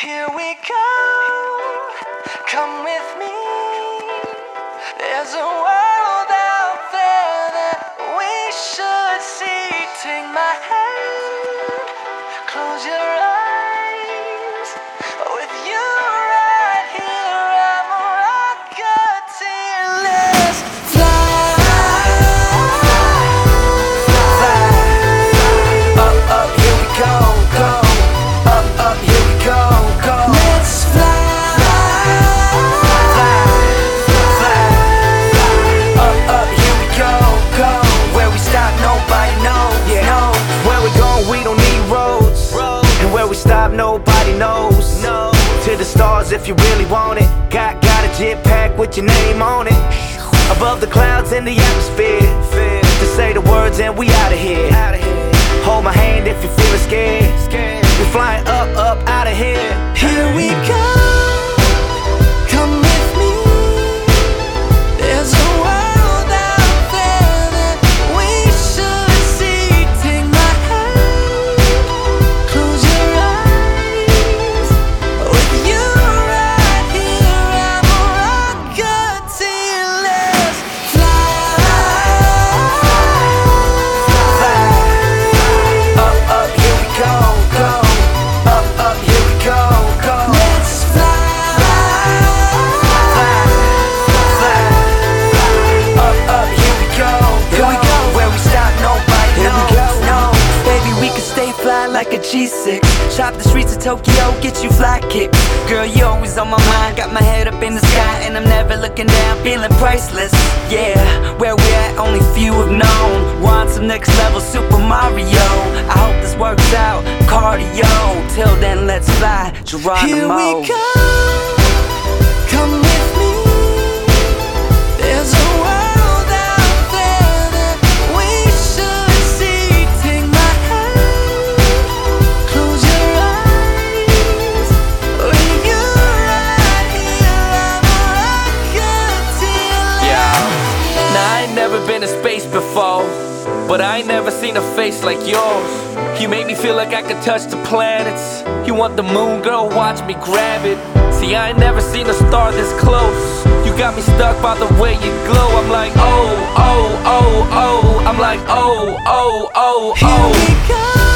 Here we go, come with me. There's a world out there that we should see. Take my hand, close your eyes. With you right here, I'm a rocketeer. Let's fly, fly. Up, here we go, go. Up, here we go, go. Let's fly, fly, fly. Up, here we go, go. Where we stop, nobody knows. Yeah. No. Where we going, we don't need roads. And where we stop, nobody knows. No. To the stars if you really want it. Got a jetpack with your name on it. Above the clouds in the atmosphere. To say the words and we out of here. Hold my hand if you're feeling scared. We're flying up, out of here. Here we go, come with me. There's a world out there that we should see. Take my hand, close your eyes. With you right here, I'm a rocketeer. Let's fly, Up, here we go, go. Up, here we go, go. let's fly, Up, here we go, Here we go. Where we stop, nobody Here we knows. go. No. Baby, we can stay fly like a G6. Shop the streets of Tokyo, get you fly kicks. Girl, you always on my mind. Got my head up in the sky and I'm never looking down, feeling priceless. Yeah, where we at, only few have known. We're on some next level Super Mario. I hope this works out, cardio. Till then, let's fly, Geronimo. Here we go, come with me. There's a world out there that we should see. Take my hand, close your eyes. With you right here, I'm a rocketeer. Yeah. Now I ain't never been to space before, but I ain't never seen a face like yours. You make me feel like I could touch the planets. You want the moon, girl, watch me grab it. See, I ain't never seen a star this close. You got me stuck by the way you glow. I'm like, oh, oh, oh, oh. I'm like, oh, oh, oh, Here oh. we go.